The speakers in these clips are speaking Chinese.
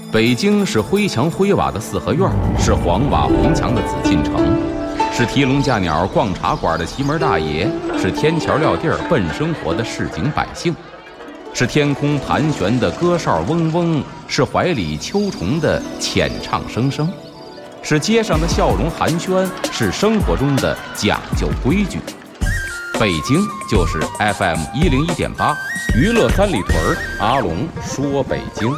北京是灰墙灰瓦的四合院，是黄瓦红墙的紫禁城，是提笼架鸟逛茶馆的奇门大爷，是天桥撂地儿奔生活的市井百姓，是天空盘旋的歌哨嗡嗡，是怀里秋虫的浅唱声声，是街上的笑容寒暄，是生活中的讲究规矩。北京就是 FM101.8 娱乐三里屯，阿龙说北京。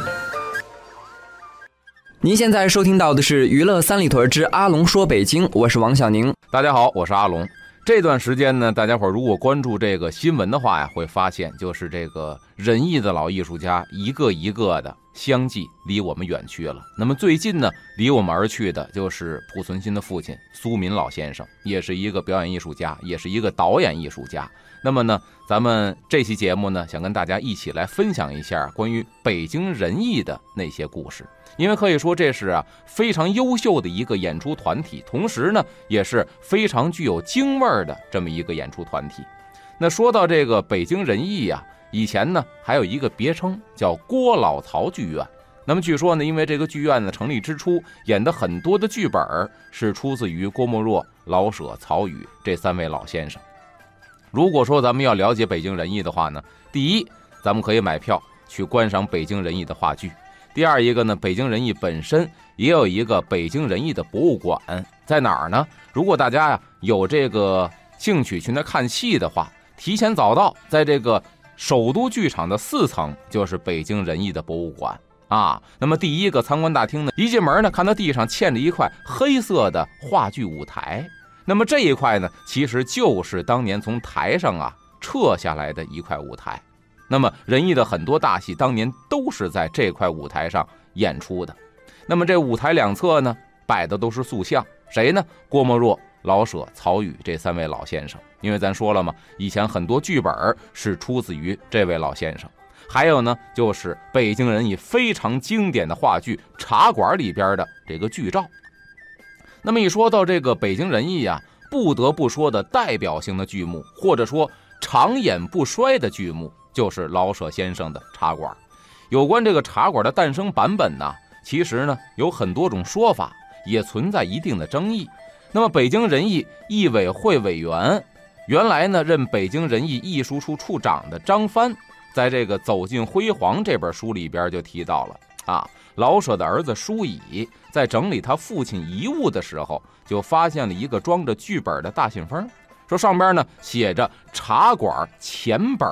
您现在收听到的是娱乐三里屯之阿龙说北京，我是王小宁。 大家好，我是阿龙。这段时间呢，大家伙如果关注这个新闻的话呀，会发现就是这个仁义的老艺术家一个一个的相继离我们远去了。那么最近呢，离我们而去的就是濮存昕的父亲苏民老先生，也是一个表演艺术家，也是一个导演艺术家。那么呢，咱们这期节目呢，想跟大家一起来分享一下关于北京仁义的那些故事。因为可以说这是非常优秀的一个演出团体，同时呢也是非常具有京味儿的这么一个演出团体。那说到这个北京仁义啊，以前呢还有一个别称叫郭老曹剧院。那么据说呢，因为这个剧院呢成立之初演的很多的剧本是出自于郭沫若、老舍、曹禺这三位老先生。如果说咱们要了解北京仁义的话呢，第一，咱们可以买票去观赏北京仁义的话剧。第二一个呢，北京仁义本身也有一个北京仁义的博物馆，在哪儿呢？如果大家有这个兴趣去那看戏的话，提前早到，在这个首都剧场的4层就是北京仁义的博物馆啊。那么第一个参观大厅呢，一进门呢，看到地上嵌着一块黑色的话剧舞台。那么这一块呢，其实就是当年从台上撤下来的一块舞台。那么仁义的很多大戏当年都是在这块舞台上演出的。那么这舞台两侧呢，摆的都是塑像，谁呢？郭沫若、老舍、曹禺这三位老先生。因为咱说了嘛，以前很多剧本是出自于这位老先生。还有呢，就是北京仁义非常经典的话剧《茶馆》里边的这个剧照。那么一说到这个北京仁义不得不说的代表性的剧目，或者说长演不衰的剧目，就是老舍先生的《茶馆》。有关这个茶馆的诞生版本呢，其实呢有很多种说法，也存在一定的争议。那么北京仁义艺委会委员，原来呢任北京仁义艺术处处长的张帆，在这个《走进辉煌》这本书里边就提到了老舍的儿子舒乙在整理他父亲遗物的时候，就发现了一个装着剧本的大信封，说上边呢写着茶馆前本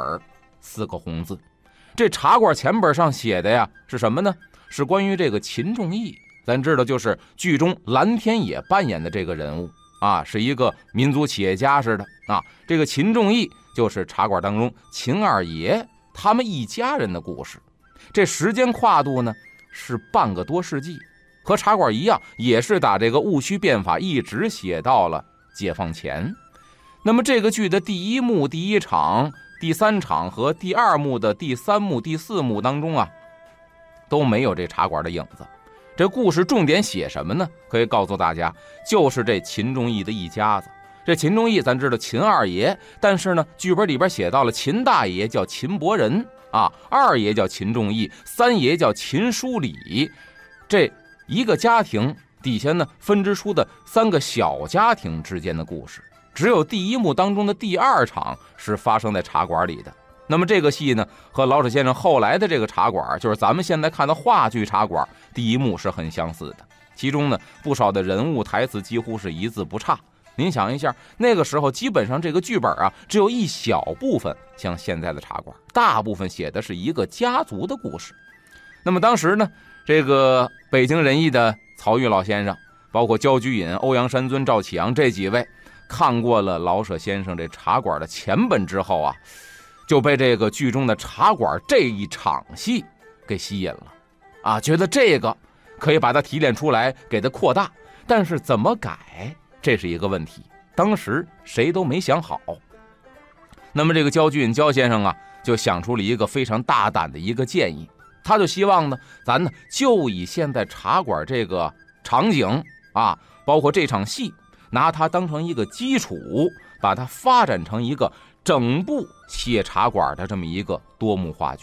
4个红字。这茶馆前本上写的是什么呢？是关于这个秦仲义。咱知道就是剧中蓝天野扮演的这个人物是一个民族企业家似的这个秦仲义就是茶馆当中秦二爷他们一家人的故事。这时间跨度呢是半个多世纪，和茶馆一样，也是打这个戊戌变法一直写到了解放前。那么这个剧的第一幕、第一场、第3场和第2幕的第3幕、第4幕当中都没有这茶馆的影子。这故事重点写什么呢？可以告诉大家，就是这秦仲义的一家子。这秦仲义咱知道秦二爷，但是呢剧本里边写到了秦大爷叫秦伯仁2爷叫秦仲义，3爷叫秦书礼。这一个家庭底下呢分支出的3个小家庭之间的故事。只有第一幕当中的第2场是发生在茶馆里的。那么这个戏呢，和老舍先生后来的这个茶馆，就是咱们现在看的话剧茶馆，第一幕是很相似的。其中呢，不少的人物台词几乎是一字不差。您想一下，那个时候基本上这个剧本只有一小部分像现在的茶馆，大部分写的是一个家族的故事。那么当时呢，这个北京仁义的曹禺老先生，包括焦菊隐、欧阳山尊、赵启阳这几位，看过了老舍先生这茶馆的前本之后就被这个剧中的茶馆这一场戏给吸引了觉得这个可以把它提炼出来，给它扩大，但是怎么改，这是一个问题，当时谁都没想好。那么这个焦菊隐焦先生就想出了一个非常大胆的一个建议，他就希望呢，咱呢就以现在茶馆这个场景包括这场戏，拿它当成一个基础，把它发展成一个整部写茶馆的这么一个多幕话剧。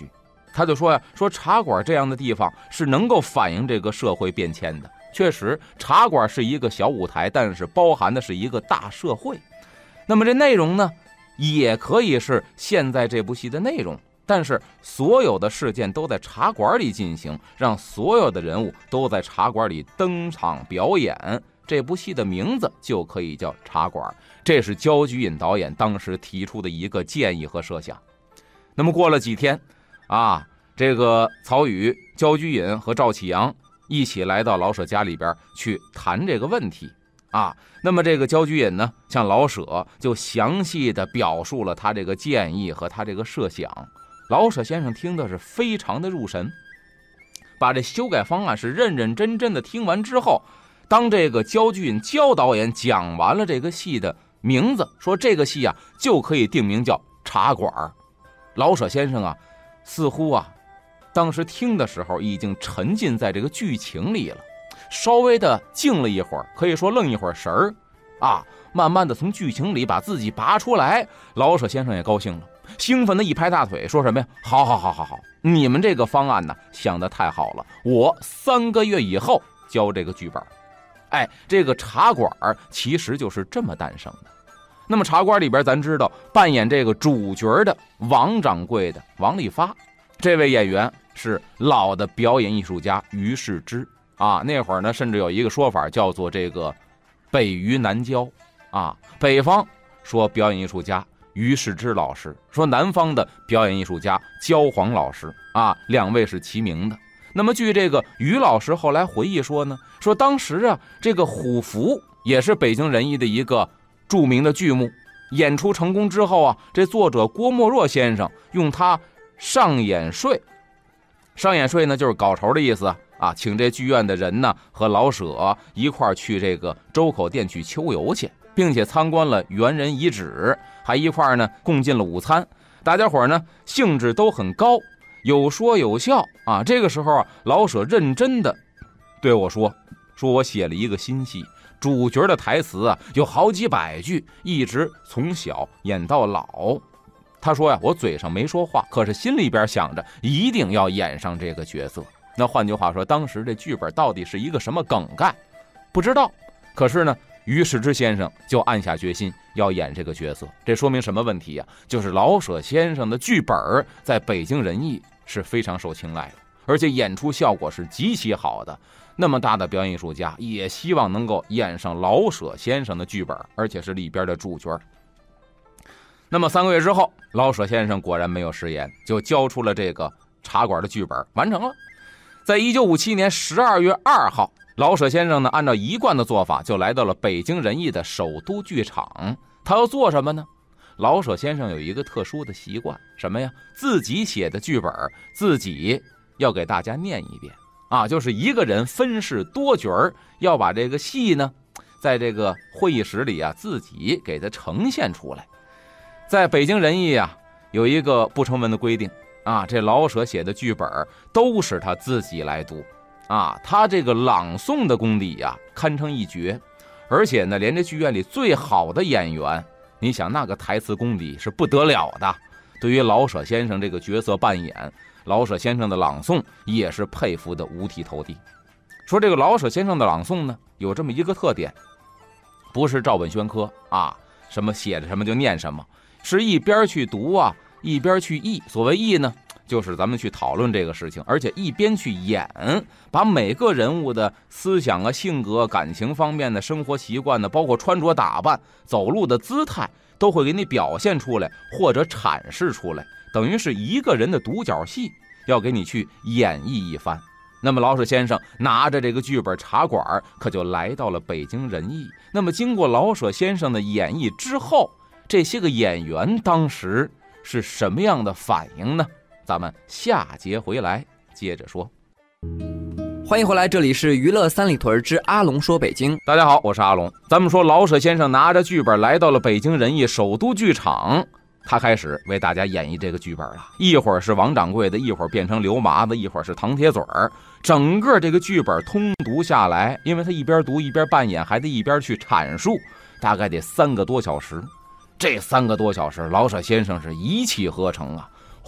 他就说说茶馆这样的地方是能够反映这个社会变迁的。确实，茶馆是一个小舞台，但是包含的是一个大社会。那么这内容呢，也可以是现在这部戏的内容，但是所有的事件都在茶馆里进行，让所有的人物都在茶馆里登场表演，这部戏的名字就可以叫茶馆。这是焦菊隐导演当时提出的一个建议和设想。那么过了几天这个曹禺、焦菊隐和赵启阳一起来到老舍家里边去谈这个问题那么这个焦菊隐呢，向老舍就详细的表述了他这个建议和他这个设想。老舍先生听的是非常的入神，把这修改方案是认认真真的听完之后，当这个焦菊隐焦导演讲完了这个戏的名字，说这个戏就可以定名叫茶馆。老舍先生似乎当时听的时候已经沉浸在这个剧情里了，稍微的静了一会儿，可以说愣一会儿神儿慢慢的从剧情里把自己拔出来。老舍先生也高兴了，兴奋的一拍大腿，说什么呀？好，你们这个方案呢想得太好了，我3个月以后交这个剧本。这个茶馆其实就是这么诞生的。那么茶馆里边，咱知道扮演这个主角的王掌柜的王利发，这位演员是老的表演艺术家于世之那会儿呢，甚至有一个说法叫做这个北于南交北方说表演艺术家于世之老师，说南方的表演艺术家焦黄老师两位是齐名的。那么据这个于老师后来回忆说呢，说当时这个虎符也是北京人艺的一个著名的剧目，演出成功之后这作者郭沫若先生用他上演税呢就是搞酬的意思请这剧院的人呢和老舍一块去这个周口店去秋游去，并且参观了猿人遗址，还一块呢共进了午餐。大家伙呢兴致都很高，有说有笑这个时候老舍认真的对我说我写了一个新戏，主角的台词有好几百句，一直从小演到老。他说我嘴上没说话，可是心里边想着一定要演上这个角色。那换句话说，当时这剧本到底是一个什么梗概不知道，可是呢于世之先生就暗下决心要演这个角色。这说明什么问题就是老舍先生的剧本在北京人艺是非常受青睐的，而且演出效果是极其好的。那么大的表演艺术家也希望能够演上老舍先生的剧本，而且是里边的主角。那么3个月之后，老舍先生果然没有食言，就交出了这个茶馆的剧本，完成了。在1957年12月2号，老舍先生呢按照一贯的做法就来到了北京人艺的首都剧场。他要做什么呢？老舍先生有一个特殊的习惯，什么呀？自己写的剧本自己要给大家念一遍就是一个人分饰多角，要把这个戏呢在这个会议室里自己给它呈现出来。在北京人艺有一个不成文的规定这老舍写的剧本都是他自己来读他这个朗诵的功底堪称一绝，而且呢连这剧院里最好的演员，你想那个台词功底是不得了的，对于老舍先生这个角色扮演，老舍先生的朗诵也是佩服的五体投地。说这个老舍先生的朗诵呢有这么一个特点，不是照本宣科什么写着什么就念什么，是一边去读一边去译。所谓译呢，就是咱们去讨论这个事情，而且一边去演，把每个人物的思想性格、感情方面的生活习惯呢，包括穿着打扮、走路的姿态，都会给你表现出来或者阐释出来，等于是一个人的独角戏，要给你去演绎一番。那么老舍先生拿着这个剧本茶馆可就来到了北京人艺。那么经过老舍先生的演绎之后，这些个演员当时是什么样的反应呢？咱们下节回来接着说。 欢迎回来，这里是娱乐三里屯之阿龙说北京。 大家好，我是阿龙。咱们说老舍先生拿着剧本来到了北京人艺首都剧场，他开始为大家演绎这个剧本了。一会儿是王掌柜的，一会儿变成刘麻子，一会儿是唐铁嘴儿。整个这个剧本通读下来，因为他一边读一边扮演，还得一边去阐述，大概得3个多小时。这3个多小时，老舍先生是一气呵成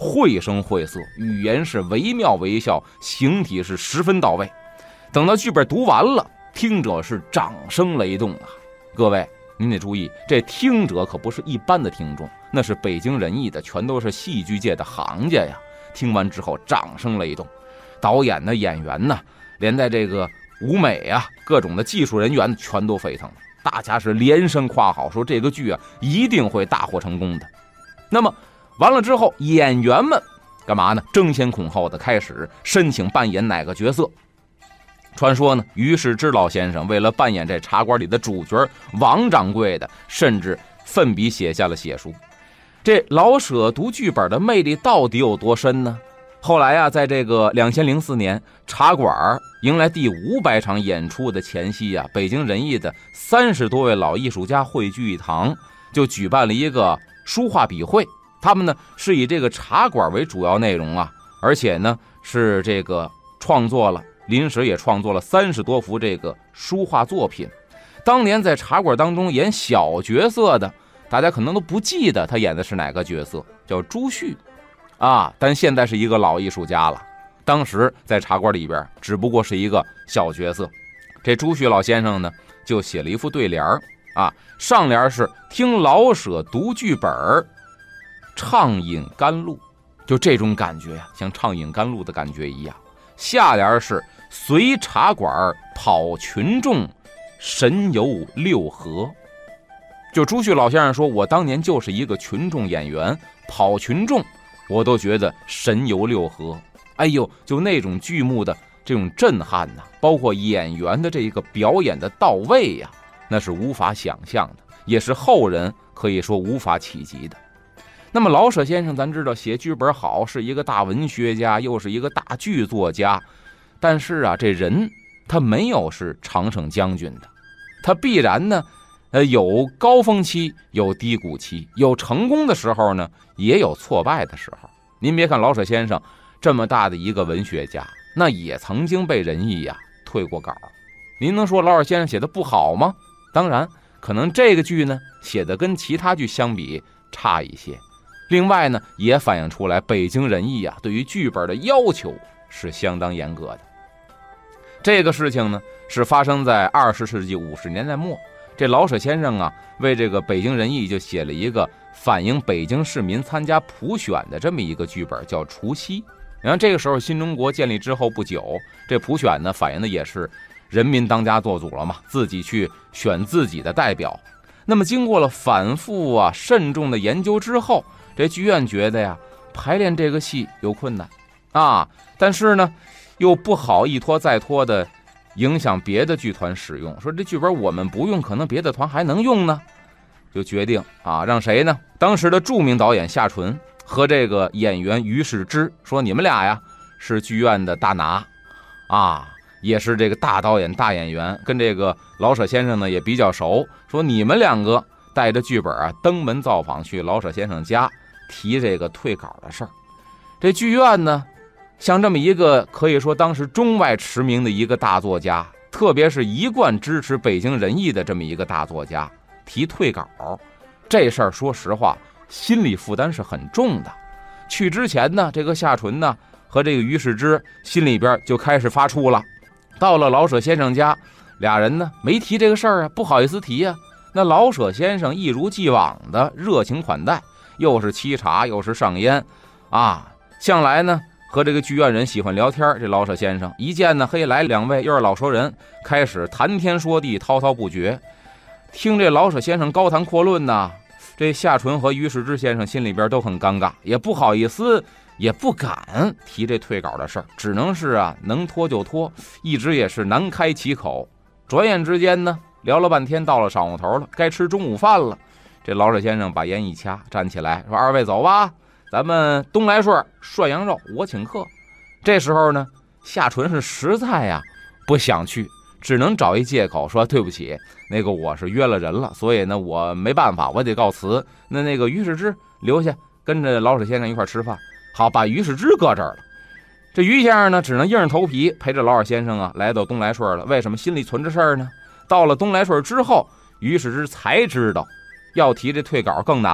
绘声绘色，语言是惟妙惟肖，形体是十分到位。等到剧本读完了，听者是掌声雷动啊！各位您得注意，这听者可不是一般的听众，那是北京人艺的，全都是戏剧界的行家呀。听完之后掌声雷动，导演呢、演员呢，连带这个舞美啊，各种的技术人员全都沸腾了，大家是连声夸好，说这个剧啊一定会大获成功的。那么完了之后，演员们干嘛呢？争先恐后的开始申请扮演哪个角色。传说呢，于世之老先生为了扮演这茶馆里的主角王掌柜的，甚至奋笔写下了血书。这老舍读剧本的魅力到底有多深呢？后来啊，在这个2004年茶馆迎来第500场演出的前夕啊，北京人艺的30多位老艺术家汇聚一堂，就举办了一个书画笔会。他们呢是以这个茶馆为主要内容啊，而且呢是这个临时也创作了30多幅这个书画作品。当年在茶馆当中演小角色的，大家可能都不记得他演的是哪个角色，叫朱旭啊，但现在是一个老艺术家了。当时在茶馆里边只不过是一个小角色。这朱旭老先生呢就写了一副对联啊，上联是听老舍读剧本畅饮甘露，就这种感觉呀，像畅饮甘露的感觉一样。下联是随茶馆跑群众神游六合，就朱旭老先生说，我当年就是一个群众演员，跑群众我都觉得神游六合。哎呦，就那种剧目的这种震撼呐，包括演员的这个表演的到位呀，那是无法想象的，也是后人可以说无法企及的。那么老舍先生咱知道写剧本好，是一个大文学家，又是一个大剧作家，但是啊，这人他没有是常胜将军的，他必然呢有高峰期，有低谷期，有成功的时候呢，也有挫败的时候。您别看老舍先生这么大的一个文学家，那也曾经被人艺呀退过稿。您能说老舍先生写的不好吗？当然，可能这个剧呢写的跟其他剧相比差一些。另外呢，也反映出来北京人艺啊对于剧本的要求是相当严格的。这个事情呢是发生在20世纪50年代末，这老舍先生啊为这个北京人艺就写了一个反映北京市民参加普选的这么一个剧本，叫《除夕》。然后这个时候新中国建立之后不久，这普选呢反映的也是人民当家作主了嘛，自己去选自己的代表。那么经过了反复啊慎重的研究之后，这剧院觉得呀排练这个戏有困难啊，但是呢又不好一拖再拖的影响别的剧团使用，说这剧本我们不用，可能别的团还能用呢，就决定啊让谁呢？当时的著名导演夏纯和这个演员于世之说，你们俩呀是剧院的大拿啊，也是这个大导演大演员，跟这个老舍先生呢也比较熟，说你们两个带着剧本啊登门造访去老舍先生家提这个退稿的事儿。这剧院呢像这么一个可以说当时中外驰名的一个大作家，特别是一贯支持北京人艺的这么一个大作家提退稿，这事儿说实话心理负担是很重的。去之前呢，这个夏纯呢和这个于世之心里边就开始发怵了。到了老舍先生家，俩人呢没提这个事儿啊，不好意思提啊。那老舍先生一如既往的热情款待，又是沏茶又是上烟啊，向来呢和这个剧院人喜欢聊天。这老舍先生一见呢，嘿，来两位又是老熟人，开始谈天说地，滔滔不绝。听这老舍先生高谈阔论呢，这夏纯和于世之先生心里边都很尴尬，也不好意思，也不敢提这退稿的事儿，只能是啊能拖就拖，一直也是难开其口。转眼之间呢，聊了半天，到了晌午头了，该吃中午饭了。这老舍先生把烟一掐，站起来说：“二位走吧，咱们东来顺涮羊肉，我请客。”这时候呢，夏纯是实在呀不想去，只能找一借口说：“对不起，那个我是约了人了，所以呢我没办法，我得告辞。那个于世之留下跟着老舍先生一块吃饭。”好，把于世之搁这儿了。这于先生呢，只能硬着头皮陪着老舍先生啊来到东来顺了。为什么心里存着事儿呢？到了东来顺之后，于世之才知道要提这退稿更难了。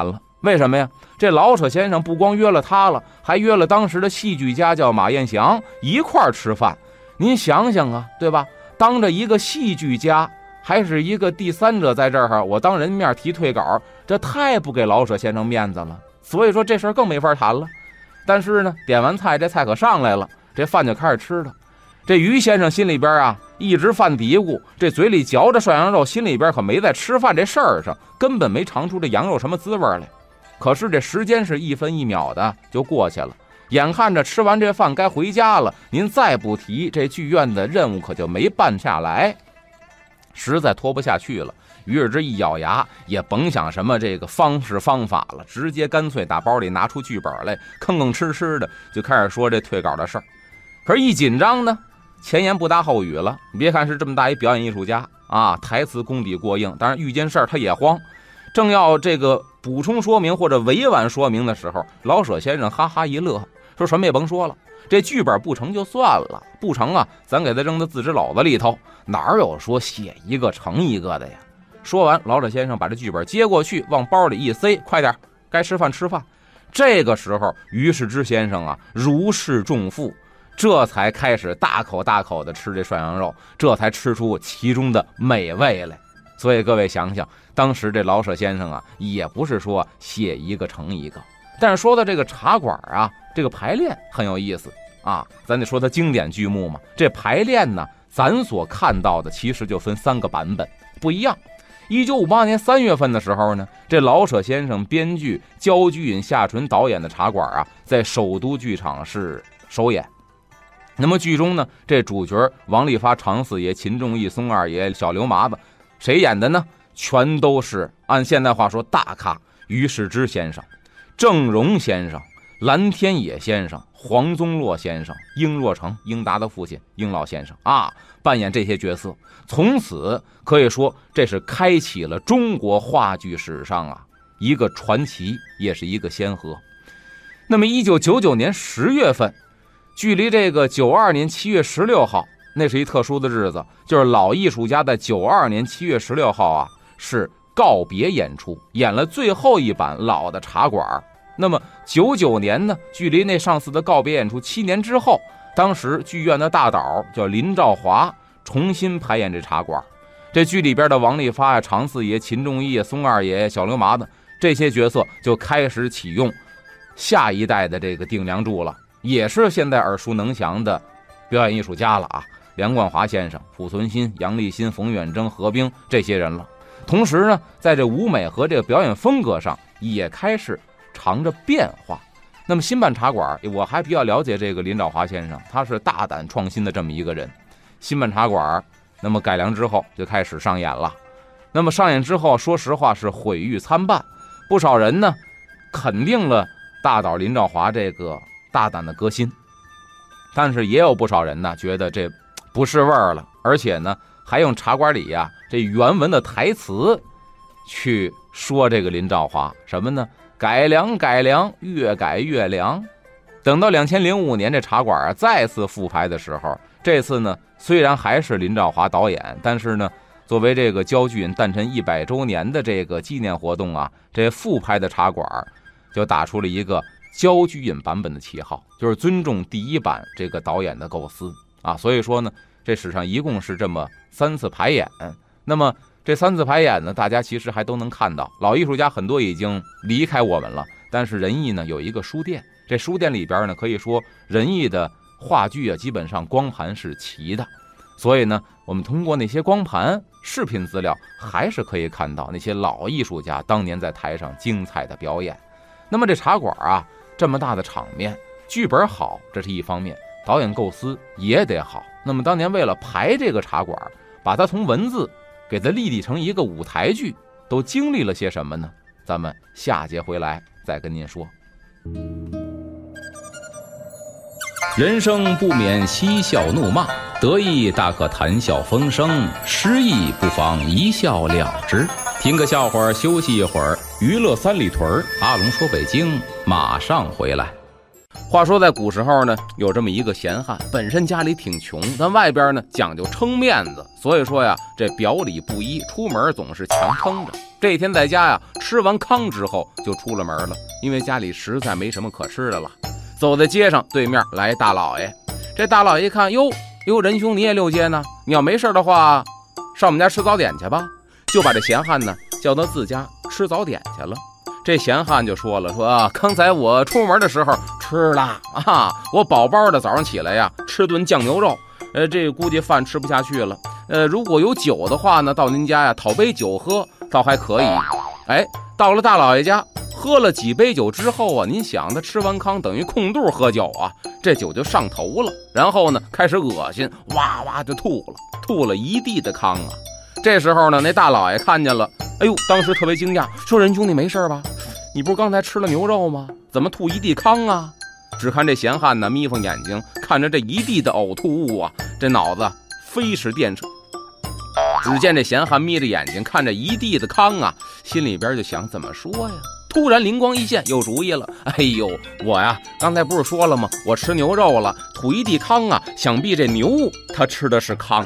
为什么呀？这老舍先生不光约了他了，还约了当时的戏剧家叫马彦祥一块儿吃饭。您想想啊，对吧？当着一个戏剧家，还是一个第三者在这儿，我当人面提退稿，这太不给老舍先生面子了。所以说这事儿更没法谈了。但是呢，点完菜，这菜可上来了，这饭就开始吃了。这于先生心里边啊一直犯嘀咕，这嘴里嚼着涮羊肉，心里边可没在吃饭这事儿上，根本没尝出这羊肉什么滋味来。可是这时间是一分一秒的就过去了，眼看着吃完这饭该回家了，您再不提，这剧院的任务可就没办下来，实在拖不下去了。于是这一咬牙，也甭想什么这个方式方法了，直接干脆打包里拿出剧本来，吭吭哧哧的就开始说这退稿的事儿。可是一紧张呢，前言不搭后语了。你别看是这么大一表演艺术家啊，台词功底过硬，当然遇见事儿他也慌。正要这个补充说明或者委婉说明的时候，老舍先生哈哈一乐，说什么也甭说了，这剧本不成就算了，不成啊，咱给他扔到自纸篓子里头，哪有说写一个成一个的呀？说完，老舍先生把这剧本接过去，往包里一塞，快点，该吃饭吃饭。这个时候，于世之先生啊，如释重负，这才开始大口大口的吃这涮羊肉，这才吃出其中的美味来。所以各位想想，当时这老舍先生啊，也不是说写一个成一个。但是说到这个茶馆啊，这个排练很有意思啊，咱得说它经典剧目嘛。这排练呢，咱所看到的其实就分3个版本，不一样。1958年3月份的时候呢，这老舍先生编剧，焦菊隐、夏纯导演的茶馆啊，在首都剧场是首演。那么剧中呢，这主角王利发、常四爷、秦仲义、松二爷、小刘麻子，谁演的呢？全都是按现代话说大咖，于世之先生、郑荣先生、蓝天野先生、黄宗洛先生、英若诚、英达的父亲英老先生啊，扮演这些角色。从此可以说这是开启了中国话剧史上啊一个传奇，也是一个先河。那么1999年10月份，距离这个92年7月16号，那是一特殊的日子，就是老艺术家在92年7月16号啊是告别演出，演了最后一版老的茶馆。那么99年呢，距离那上次的告别演出7年之后，当时剧院的大导叫林兆华，重新排演这茶馆。这剧里边的王利发呀、常四爷、秦仲义、松二爷、小刘麻子这些角色就开始启用下一代的这个顶梁柱了，也是现在耳熟能详的表演艺术家了啊，梁冠华先生、濮存昕、杨立新、冯远征、何冰这些人了。同时呢，在这舞美和这个表演风格上也开始尝着变化。那么新办茶馆，我还比较了解这个林兆华先生，他是大胆创新的这么一个人。新办茶馆那么改良之后就开始上演了。那么上演之后，说实话是毁誉参半，不少人呢肯定了大导林兆华这个大胆的革新，但是也有不少人呢觉得这不是味儿了，而且呢还用茶馆里呀这原文的台词去说这个林兆华什么呢？改良改良，越改越良。等到2005年这茶馆啊再次复排的时候，这次呢虽然还是林兆华导演，但是呢作为这个焦菊隐诞辰100周年的这个纪念活动啊，这复排的茶馆就打出了一个焦菊隐版本的旗号，就是尊重第一版这个导演的构思啊。所以说呢，这史上一共是这么3次排演。那么这3次排演呢，大家其实还都能看到，老艺术家很多已经离开我们了，但是仁义呢有一个书店，这书店里边呢可以说仁义的话剧啊基本上光盘是齐的，所以呢我们通过那些光盘视频资料还是可以看到那些老艺术家当年在台上精彩的表演。那么这茶馆啊这么大的场面，剧本好这是一方面，导演构思也得好。那么当年为了排这个茶馆，把它从文字给它立成一个舞台剧，都经历了些什么呢？咱们下节回来再跟您说。 人生不免嬉笑怒骂，得意大可谈笑风生，失意不妨一笑了之。听个笑话休息一会儿，娱乐三里屯，阿龙说北京马上回来。 话说在古时候呢，有这么一个闲汉，本身家里挺穷，但外边呢讲究撑面子，所以说呀这表里不一，出门总是强撑着。 这一天在家呀，吃完糠之后就出了门了，因为家里实在没什么可吃的了。走在街上，对面来大老爷。这大老爷一看，哟，仁兄你也溜街呢？你要没事的话，上我们家吃早点去吧。就把这闲汉呢叫到自家吃早点去了。这闲汉就说了，说刚才我出门的时候吃了啊，我饱饱的早上起来呀，吃顿酱牛肉，这估计饭吃不下去了。如果有酒的话呢，到您家呀讨杯酒喝，倒还可以。到了大老爷家，喝了几杯酒之后啊，您想他吃完糠等于空肚喝酒啊，这酒就上头了，然后呢开始恶心，哇哇就吐了一地的糠啊。这时候呢，那大老爷看见了，当时特别惊讶，说仁兄你没事吧？你不是刚才吃了牛肉吗？怎么吐一地糠啊？只看这闲汉呢眯缝眼睛看着这一地的呕吐物啊，这脑子飞驰电掣。只见这闲汉眯着眼睛看着一地的糠啊，心里边就想怎么说呀？突然灵光一现，有主意了。我呀刚才不是说了吗？我吃牛肉了，吐一地糠啊，想必这牛它吃的是糠。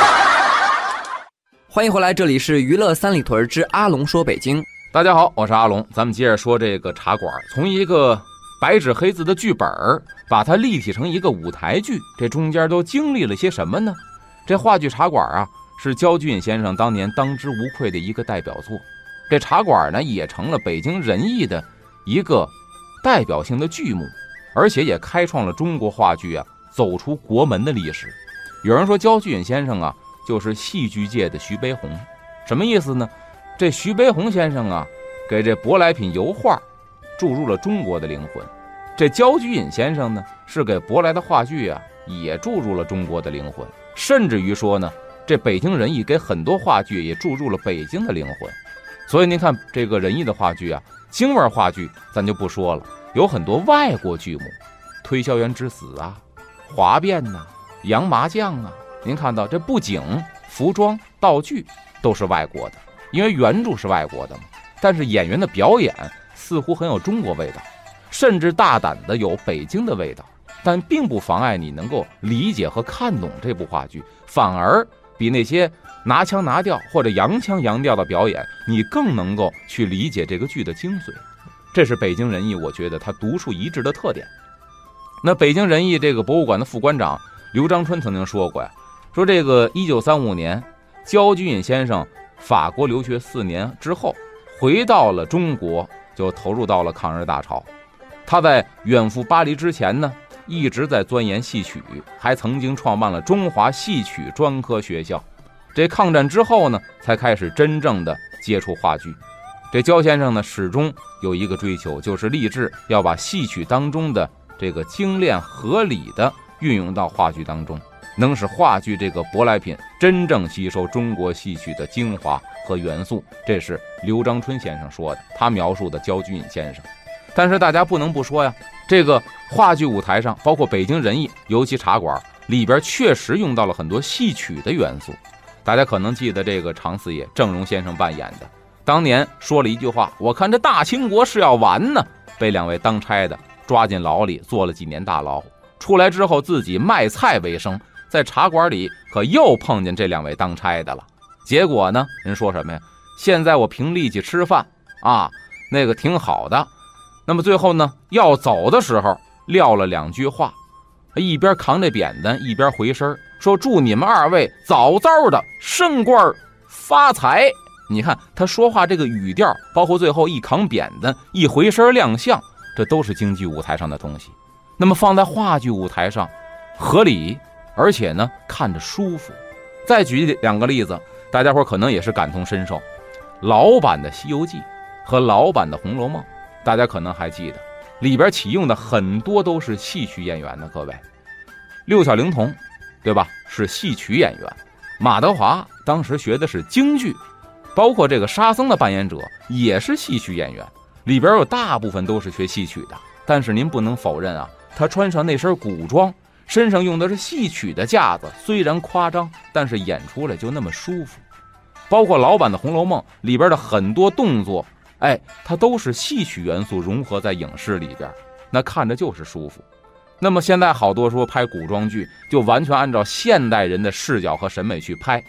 欢迎回来，这里是娱乐三里屯之阿龙说北京。 大家好，我是阿龙，咱们接着说这个茶馆。从一个白纸黑字的剧本，把它立体成一个舞台剧，这中间都经历了些什么呢？这话剧茶馆啊，是焦菊隐先生当年当之无愧的一个代表作。这茶馆呢，也成了北京人艺的一个代表性的剧目，而且也开创了中国话剧啊走出国门的历史。有人说焦菊隐先生啊，就是戏剧界的徐悲鸿。什么意思呢？这徐悲鸿先生啊，给这舶来品油画注入了中国的灵魂。这焦菊隐先生呢，是给舶来的话剧啊，也注入了中国的灵魂。甚至于说呢，这北京人艺给很多话剧也注入了北京的灵魂。所以您看这个人艺的话剧啊，京味话剧咱就不说了，有很多外国剧目，推销员之死啊，华变呐，洋麻将啊，您看到这布景、服装、道具都是外国的，因为原著是外国的嘛。但是演员的表演似乎很有中国味道，甚至大胆的有北京的味道，但并不妨碍你能够理解和看懂这部话剧，反而比那些拿腔拿调或者洋腔洋调的表演，你更能够去理解这个剧的精髓。这是北京人艺我觉得它独树一帜的特点。那北京人艺这个博物馆的副馆长刘章春曾经说过呀，说这个1935年焦菊隐先生法国留学4年之后回到了中国，就投入到了抗日大潮。他在远赴巴黎之前呢，一直在钻研戏曲，还曾经创办了中华戏曲专科学校。这抗战之后呢，才开始真正的接触话剧。这焦先生呢，始终有一个追求，就是立志要把戏曲当中的这个精炼合理的运用到话剧当中，能使话剧这个舶来品真正吸收中国戏曲的精华和元素。这是刘章春先生说的，他描述的焦菊隐先生。但是大家不能不说呀，这个话剧舞台上，包括北京人艺，尤其茶馆里边，确实用到了很多戏曲的元素。大家可能记得这个常四爷郑荣先生扮演的，当年说了一句话，我看这大清国是要完呢，被2位当差的抓进牢里坐了几年大牢，出来之后自己卖菜为生，在茶馆里可又碰见这2位当差的了。结果呢，人说什么呀？现在我凭力气吃饭啊，那个挺好的。那么最后呢，要走的时候撂了2句话，一边扛着扁担一边回身说，祝你们2位早早的升官发财。你看他说话这个语调，包括最后一扛扁担一回身亮相，这都是京剧舞台上的东西。那么放在话剧舞台上合理，而且呢看着舒服。再举2个例子，大家伙可能也是感同身受。老版的《西游记》和老版的《红楼梦》，大家可能还记得，里边启用的很多都是戏曲演员的。各位，六小龄童对吧，是戏曲演员。马德华当时学的是京剧，包括这个沙僧的扮演者也是戏曲演员，里边有大部分都是学戏曲的。但是您不能否认啊，他穿上那身古装，身上用的是戏曲的架子，虽然夸张，但是演出来就那么舒服。包括老版的《红楼梦》里边的很多动作，它都是戏曲元素融合在影视里边，那看着就是舒服。那么现在好多说拍古装剧，就完全按照现代人的视角和审美去拍，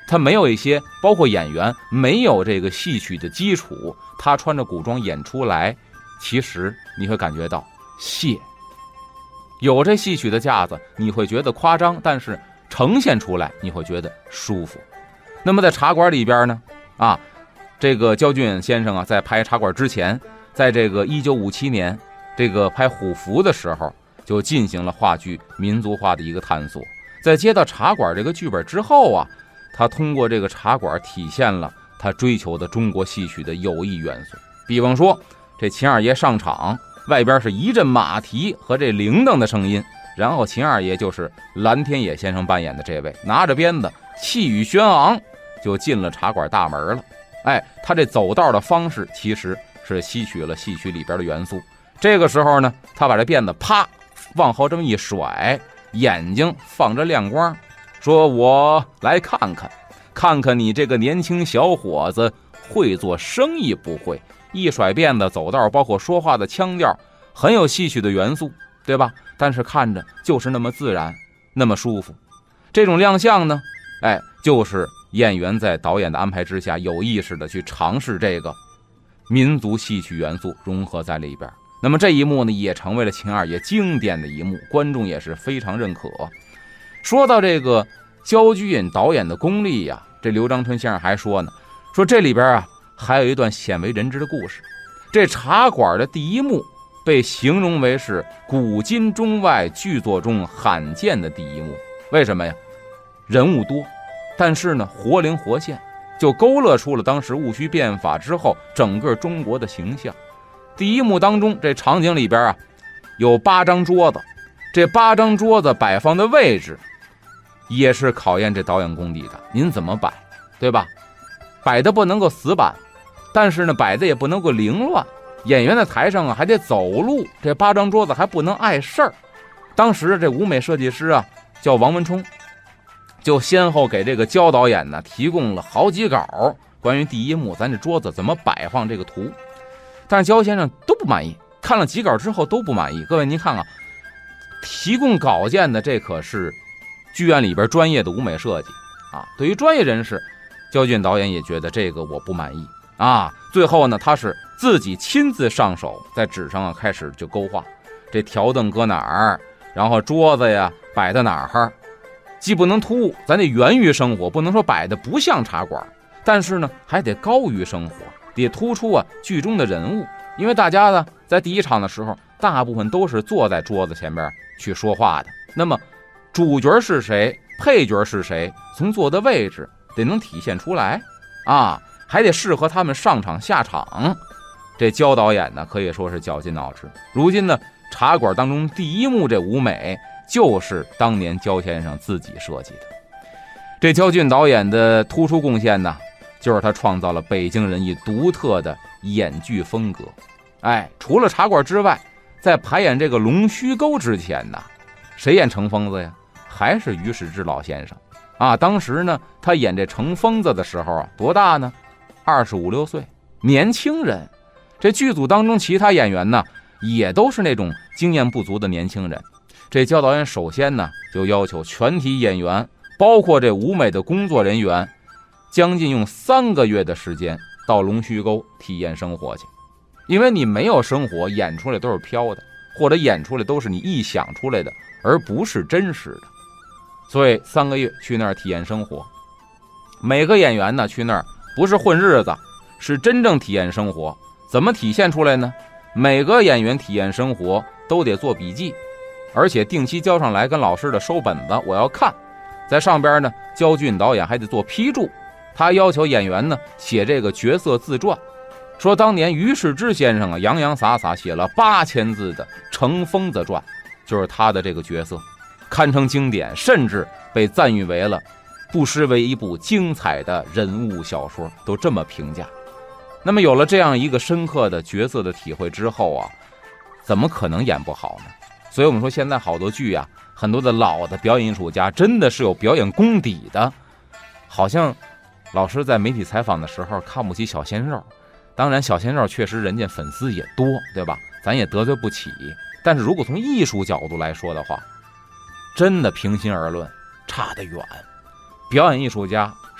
他没有一些包括演员没有这个戏曲的基础，他穿着古装演出来，其实你会感觉到谢。有这戏曲的架子你会觉得夸张，但是呈现出来你会觉得舒服。那么在茶馆里边呢这个焦俊先生在拍茶馆之前，在这个1957年这个拍虎符的时候，就进行了话剧民族化的一个探索。在接到茶馆这个剧本之后他通过这个茶馆体现了他追求的中国戏曲的有益元素。比方说这秦二爷上场，外边是一阵马蹄和这铃铛的声音，然后秦二爷就是蓝天野先生扮演的这位，拿着鞭子气宇轩昂就进了茶馆大门了。他这走道的方式其实是吸取了戏曲里边的元素。这个时候呢，他把这辫子啪往后这么一甩，眼睛放着亮光，说我来看看你这个年轻小伙子会做生意不会。一甩辫子走道，包括说话的腔调很有戏曲的元素，对吧？但是看着就是那么自然，那么舒服。这种亮相呢就是演员在导演的安排之下有意识的去尝试这个民族戏曲元素融合在里边。那么这一幕呢，也成为了秦二爷经典的一幕，观众也是非常认可。说到这个焦菊隐导演的功力这刘章春先生还说呢，说这里边还有一段鲜为人知的故事。这茶馆的第一幕被形容为是古今中外剧作中罕见的第一幕。为什么呀？人物多，但是呢活灵活现，就勾勒出了当时戊戌变法之后整个中国的形象。第一幕当中，这场景里边有8张桌子，这8张桌子摆放的位置也是考验这导演功底的。您怎么摆，对吧？摆的不能够死板，但是呢摆的也不能够凌乱。演员在台上还得走路，这8张桌子还不能碍事儿。当时这舞美设计师叫王文冲，就先后给这个焦导演呢提供了好几稿关于第一幕咱这桌子怎么摆放这个图。但是焦先生都不满意，看了几稿之后都不满意。各位您看提供稿件的这可是剧院里边专业的舞美设计对于专业人士，焦俊导演也觉得这个我不满意最后呢，他是自己亲自上手，在纸上开始就勾画，这条凳搁哪儿，然后桌子摆在哪儿，既不能突兀，咱得源于生活，不能说摆的不像茶馆，但是呢还得高于生活，得突出剧中的人物。因为大家呢在第一场的时候大部分都是坐在桌子前边去说话的，那么主角是谁，配角是谁，从坐的位置得能体现出来还得适合他们上场下场。这焦导演呢可以说是绞尽脑汁。如今呢茶馆当中第一幕这舞美就是当年焦先生自己设计的。这焦俊导演的突出贡献呢，就是他创造了北京人艺独特的演剧风格。除了茶馆之外，在排演这个龙须沟之前呢，谁演程疯子呀？还是于世之老先生当时呢他演这程疯子的时候多大呢？25、26岁，年轻人。这剧组当中其他演员呢也都是那种经验不足的年轻人。这焦导演首先呢就要求全体演员，包括这舞美的工作人员，将近用3个月的时间到龙须沟体验生活去。因为你没有生活，演出来都是飘的，或者演出来都是你臆想出来的，而不是真实的。所以3个月去那儿体验生活。每个演员呢去那儿不是混日子，是真正体验生活。怎么体现出来呢？每个演员体验生活都得做笔记，而且定期交上来跟老师的收本子，我要看。在上边呢，焦俊导演还得做批注，他要求演员呢写这个角色自传，说当年于世之先生洋洋洒洒写了8000字的《程疯子传》，就是他的这个角色，堪称经典，甚至被赞誉为了不失为一部精彩的人物小说，都这么评价。那么有了这样一个深刻的角色的体会之后怎么可能演不好呢？所以我们说现在好多剧很多的老的表演艺术家真的是有表演功底的。好像老师在媒体采访的时候看不起小鲜肉，当然小鲜肉确实人家粉丝也多，对吧？咱也得罪不起。但是如果从艺术角度来说的话，真的平心而论差得远。表演艺术家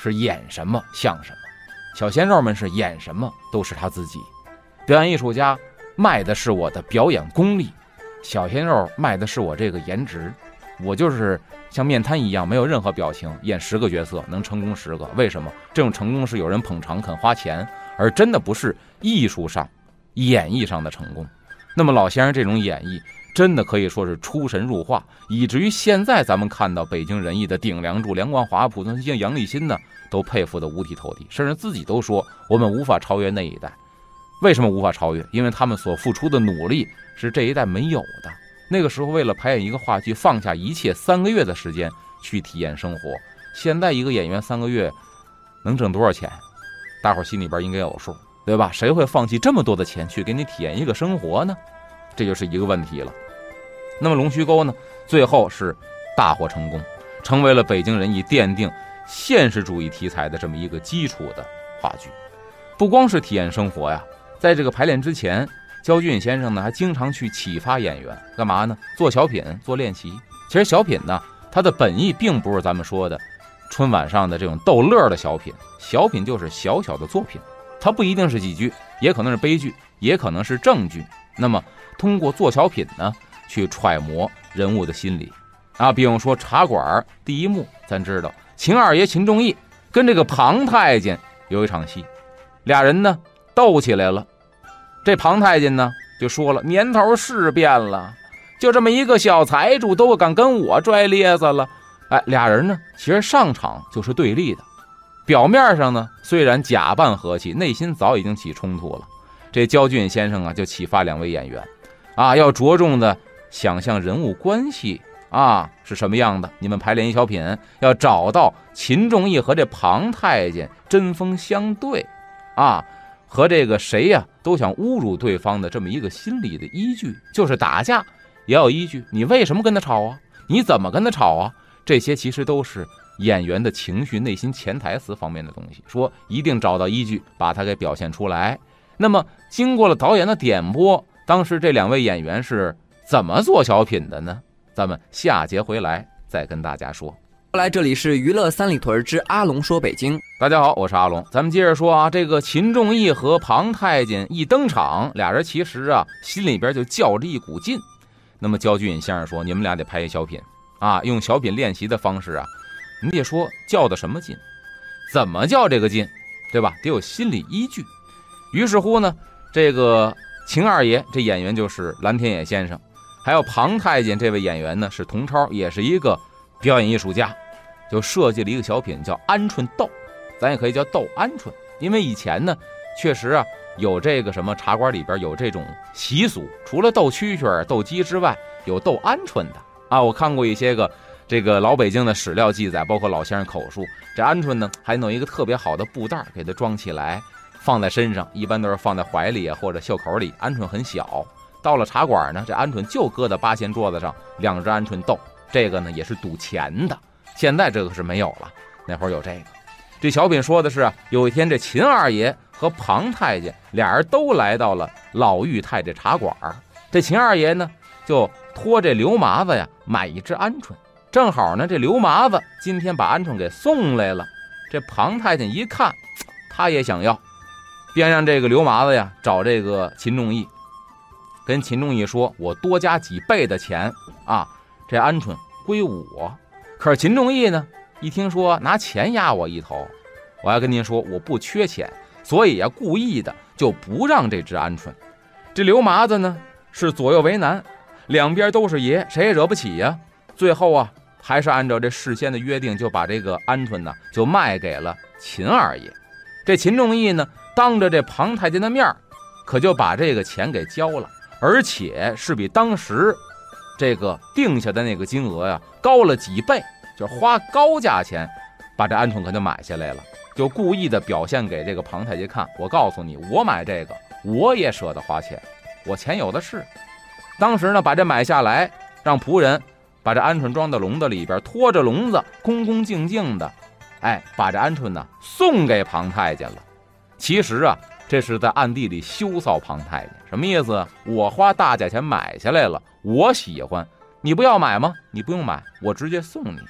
是演什么像什么，小鲜肉们是演什么都是他自己。表演艺术家卖的是我的表演功力，小鲜肉卖的是我这个颜值。我就是像面瘫一样，没有任何表情，演10个角色能成功10个。为什么？这种成功是有人捧场肯花钱，而真的不是艺术上演绎上的成功。那么老先生这种演绎真的可以说是出神入化，以至于现在咱们看到北京人艺的顶梁柱梁冠华、濮存昕、杨立新呢，都佩服得五体投地，甚至自己都说我们无法超越那一代。为什么无法超越？因为他们所付出的努力是这一代没有的。那个时候为了排演一个话剧，放下一切3个月的时间去体验生活。现在一个演员3个月能挣多少钱？大伙心里边应该有数，对吧？谁会放弃这么多的钱去给你体验一个生活呢？这就是一个问题了。那么龙须沟呢，最后是大获成功，成为了北京人艺奠定现实主义题材的这么一个基础的话剧。不光是体验生活呀，在这个排练之前，焦俊先生呢还经常去启发演员，干嘛呢？做小品，做练习。其实小品呢，它的本意并不是咱们说的春晚上的这种逗乐的小品，小品就是小小的作品，它不一定是喜剧，也可能是悲剧，也可能是正剧。那么通过做小品呢，去揣摩人物的心理啊。比如说茶馆第一幕，咱知道秦二爷秦仲义跟这个庞太监有一场戏，俩人呢斗起来了。这庞太监呢就说了，年头是变了，就这么一个小财主都敢跟我拽咧子了。俩人呢其实上场就是对立的，表面上呢虽然假扮和气，内心早已经起冲突了。这焦俊先生啊就启发2位演员啊，要着重的想象人物关系啊是什么样的。你们排练一小品，要找到秦仲义和这庞太监针锋相对啊，和这个谁呀都想侮辱对方的这么一个心理的依据。就是打架也要依据，你为什么跟他吵啊？你怎么跟他吵啊？这些其实都是演员的情绪、内心潜台词方面的东西，说一定找到依据，把它给表现出来。那么经过了导演的点拨，当时这2位演员是怎么做小品的呢？咱们下节回来再跟大家说。 后来这里是娱乐三里屯之阿龙说北京。 大家好，我是阿龙。咱们接着说啊，这个秦仲义和庞太监一登场，俩人其实啊心里边就较着一股劲。那么焦俊先生说，你们俩得拍一小品啊，用小品练习的方式啊，你得说较的什么劲，怎么较这个劲，对吧？得有心理依据。于是乎呢，这个秦二爷这演员就是蓝天野先生，还有庞太监这位演员呢是童超，也是一个表演艺术家，就设计了一个小品叫鹌鹑斗，咱也可以叫斗鹌鹑。因为以前呢确实啊有这个什么茶馆里边有这种习俗，除了斗蛐蛐斗鸡之外，有斗鹌鹑的啊。我看过一些个这个老北京的史料记载，包括老先生口述，这鹌鹑呢还弄一个特别好的布袋给它装起来，放在身上，一般都是放在怀里或者袖口里。鹌鹑很小，到了茶馆呢，这鹌鹑就搁在八仙桌子上，2只鹌鹑斗。这个呢也是赌钱的，现在这个是没有了，那会儿有这个。这小品说的是有一天这秦二爷和庞太监俩人都来到了老裕泰这茶馆，这秦二爷呢就托这刘麻子呀买一只鹌鹑，正好呢这刘麻子今天把鹌鹑给送来了。这庞太监一看他也想要，便让这个刘麻子呀找这个秦仲义，跟秦仲义说，我多加几倍的钱啊，这鹌鹑归我。可是秦仲义呢一听说拿钱压我一头，我要跟您说我不缺钱，所以故意的就不让这只鹌鹑。这刘麻子呢是左右为难，两边都是爷，谁也惹不起呀。最后啊还是按照这事先的约定，就把这个鹌鹑呢就卖给了秦二爷。这秦仲义呢当着这庞太监的面可就把这个钱给交了，而且是比当时这个定下的那个金额呀高了几倍，就花高价钱把这鹌鹑可就买下来了，就故意的表现给这个庞太监看，我告诉你，我买这个我也舍得花钱，我钱有的是。当时呢把这买下来，让仆人把这鹌鹑装到笼子里边，拖着笼子恭恭敬敬的把这鹌鹑呢送给庞太监了。其实啊这是在暗地里羞臊庞太监，什么意思？我花大价钱买下来了，我喜欢，你不要买吗？你不用买，我直接送你。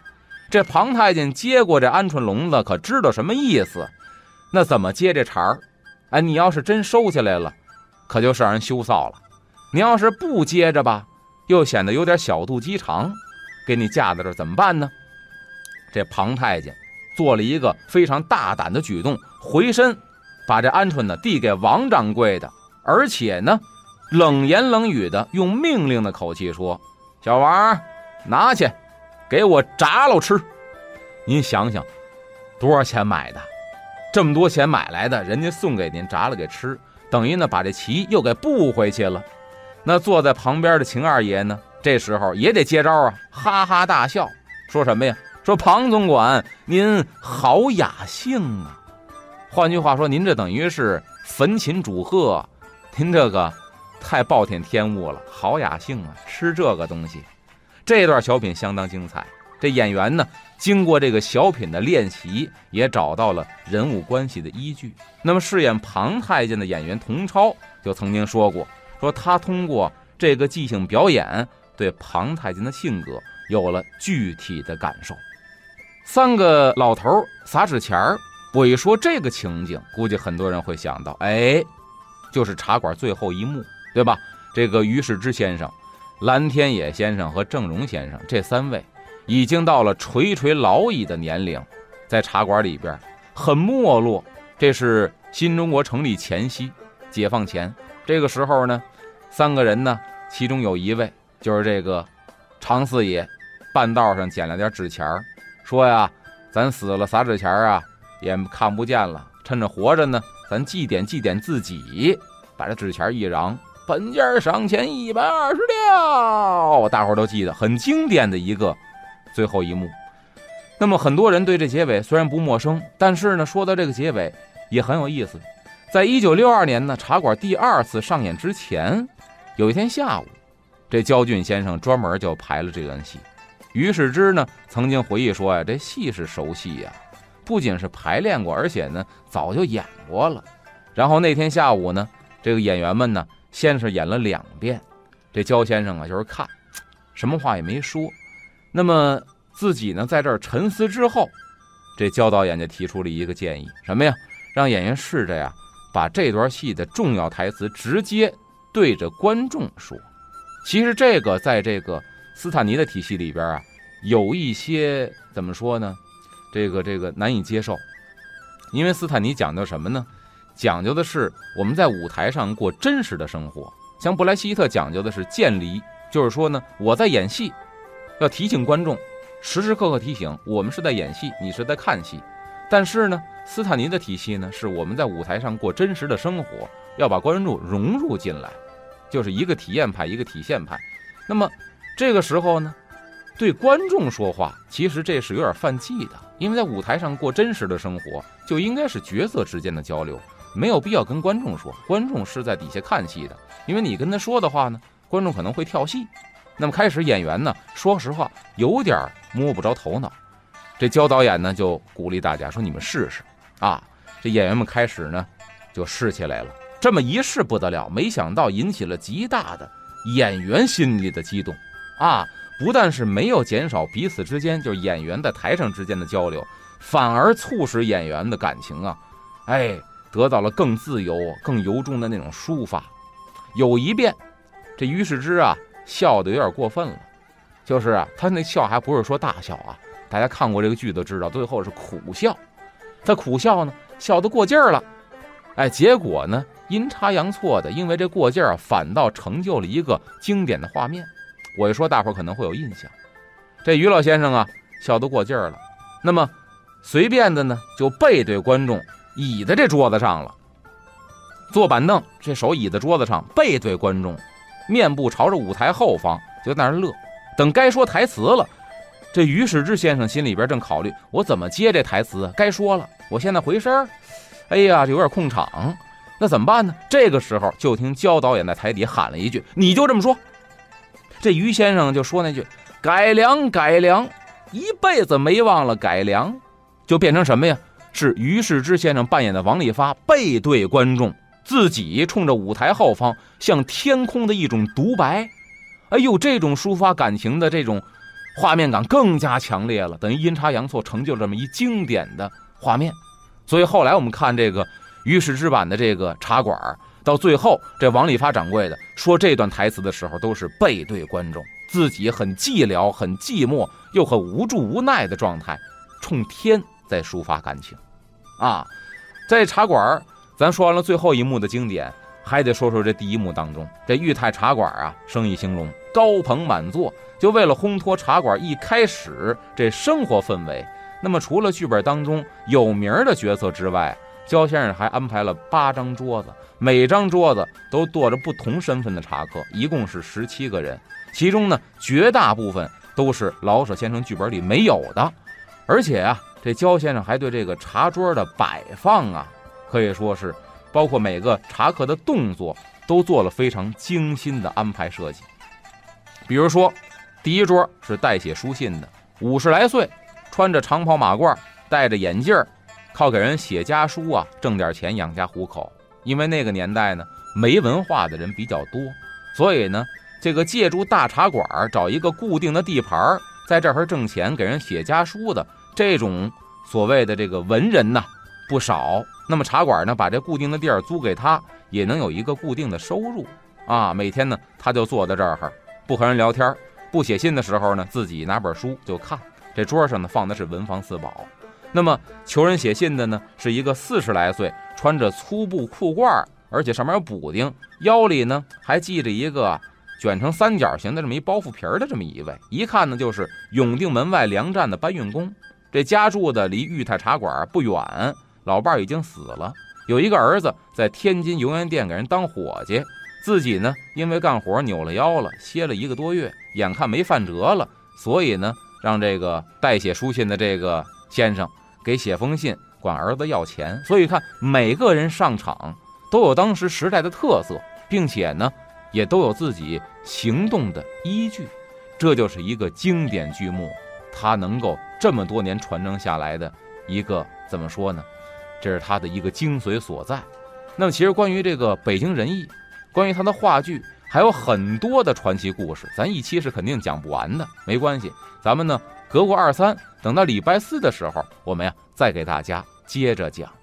这庞太监接过这鹌鹑笼子，可知道什么意思？那怎么接这茬儿？哎，你要是真收下来了，可就是让人羞臊了；你要是不接着吧，又显得有点小肚鸡肠，给你架在这儿怎么办呢？这庞太监做了一个非常大胆的举动，回身把这鹌鹑呢递给王掌柜的，而且呢冷言冷语的用命令的口气说：“小王，拿去，给我炸了吃。”您想想，多少钱买的？这么多钱买来的，人家送给您炸了给吃，等于呢把这棋又给布回去了。那坐在旁边的秦二爷呢，这时候也得接招啊，哈哈大笑，说什么呀？说庞总管您好雅兴啊。换句话说，您这等于是焚琴煮鹤，您这个太暴殄天物了，好雅兴啊，吃这个东西。这段小品相当精彩，这演员呢经过这个小品的练习，也找到了人物关系的依据。那么饰演庞太监的演员童超就曾经说过，说他通过这个即兴表演对庞太监的性格有了具体的感受。三个老头撒纸钱儿，我一说这个情景，估计很多人会想到，哎，就是茶馆最后一幕，对吧？这个于世之先生、蓝天野先生和郑荣先生这三位已经到了垂垂老矣的年龄，在茶馆里边很没落。这是新中国成立前夕，解放前，这个时候呢，三个人呢，其中有一位就是这个常四爷，半道上捡了点纸钱，说呀，咱死了撒纸钱啊也看不见了，趁着活着呢，咱祭奠祭奠自己，把这纸钱一嚷，本家赏钱120两，大伙都记得，很经典的一个最后一幕。那么很多人对这结尾虽然不陌生，但是呢，说到这个结尾也很有意思。在1962年呢，茶馆第2次上演之前，有一天下午，这焦俊先生专门就排了这段戏。于世之呢曾经回忆说呀，这戏是熟戏呀，不仅是排练过，而且呢早就演过了。然后那天下午呢，这个演员们呢先是演了2遍，这焦先生啊就是看，什么话也没说。那么自己呢在这儿沉思之后，这焦导演就提出了一个建议，什么呀？让演员试着呀把这段戏的重要台词直接对着观众说。其实这个在这个斯坦尼的体系里边啊，有一些怎么说呢？这个难以接受，因为斯坦尼讲究什么呢？讲究的是我们在舞台上过真实的生活。像布莱希特讲究的是渐离，就是说呢，我在演戏，要提醒观众，时时刻刻提醒我们是在演戏，你是在看戏。但是呢，斯坦尼的体系呢，是我们在舞台上过真实的生活，要把观众融入进来，就是一个体验派，一个体现派。那么这个时候呢，对观众说话，其实这是有点犯忌的，因为在舞台上过真实的生活，就应该是角色之间的交流，没有必要跟观众说，观众是在底下看戏的，因为你跟他说的话呢，观众可能会跳戏。那么开始演员呢，说实话有点摸不着头脑。这焦导演呢就鼓励大家说，你们试试啊。这演员们开始呢就试起来了，这么一试不得了，没想到引起了极大的演员心里的激动啊！不但是没有减少彼此之间，就是演员在台上之间的交流，反而促使演员的感情啊，哎，得到了更自由、更由衷的那种抒发。有一遍，这于世之啊笑得有点过分了，就是啊，他那笑还不是说大笑啊，大家看过这个剧都知道，最后是苦笑。他苦笑呢，笑得过劲儿了，哎，结果呢，阴差阳错的，因为这过劲儿啊，反倒成就了一个经典的画面。我一说，大伙儿可能会有印象。这于老先生啊，笑得过劲儿了，那么随便的呢，就背对观众，倚在这桌子上了，坐板凳，这手倚在桌子上，背对观众，面部朝着舞台后方，就在那儿乐。等该说台词了，这于世之先生心里边正考虑，我怎么接这台词？该说了，我现在回身，哎呀，这有点空场，那怎么办呢？这个时候就听焦导演在台底喊了一句：“你就这么说。”这于先生就说那句：“改良，改良，一辈子没忘了改良。”就变成什么呀？是于世之先生扮演的王利发背对观众，自己冲着舞台后方，向天空的一种独白。哎呦，这种抒发感情的这种画面感更加强烈了，等于阴差阳错成就了这么一经典的画面。所以后来我们看这个于世之版的这个茶馆，到最后这王利发掌柜的说这段台词的时候，都是背对观众，自己很寂寥、很寂寞又很无助无奈的状态，冲天在抒发感情啊。在茶馆咱说完了最后一幕的经典，还得说说这第一幕当中，这裕泰茶馆啊，生意兴隆，高朋满座，就为了烘托茶馆一开始这生活氛围。那么除了剧本当中有名的角色之外，焦先生还安排了8张桌子，每张桌子都坐着不同身份的茶客，一共是17个人，其中呢绝大部分都是老舍先生剧本里没有的。而且啊，这焦先生还对这个茶桌的摆放啊，可以说是包括每个茶客的动作都做了非常精心的安排设计。比如说第一桌是代写书信的，50来岁，穿着长袍马褂，戴着眼镜，靠给人写家书啊挣点钱养家糊口。因为那个年代呢，没文化的人比较多，所以呢这个借助大茶馆找一个固定的地盘，在这儿挣钱给人写家书的这种所谓的这个文人呢不少。那么茶馆呢把这固定的地儿租给他，也能有一个固定的收入啊。每天呢他就坐在这儿，不和人聊天，不写信的时候呢自己拿本书就看。这桌上呢放的是文房四宝。那么求人写信的呢是一个40来岁，穿着粗布裤褂，而且上面有补丁，腰里呢还系着一个卷成3角形的这么一包袱皮的这么一位，一看呢就是永定门外粮站的搬运工。这家住的离裕泰茶馆不远，老伴已经死了，有一个儿子在天津油盐店给人当伙计，自己呢因为干活扭了腰了，歇了1个多月，眼看没饭辙了，所以呢让这个代写书信的这个先生给写封信管儿子要钱。所以看每个人上场都有当时时代的特色，并且呢也都有自己行动的依据，这就是一个经典剧目，它能够这么多年传承下来的一个怎么说呢，这是它的一个精髓所在。那么其实关于这个北京人艺，关于它的话剧还有很多的传奇故事，咱一期是肯定讲不完的，没关系，咱们呢隔过2、3，等到礼拜4的时候，我们呀再给大家接着讲。